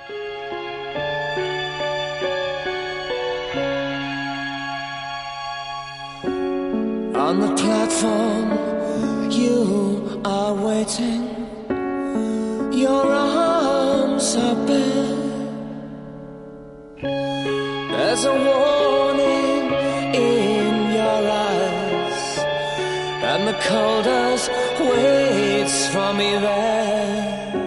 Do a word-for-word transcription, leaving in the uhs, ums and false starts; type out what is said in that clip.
On the platform, you are waiting. Your arms are bare. There's a warning in your eyes, and the coldness waits for me there.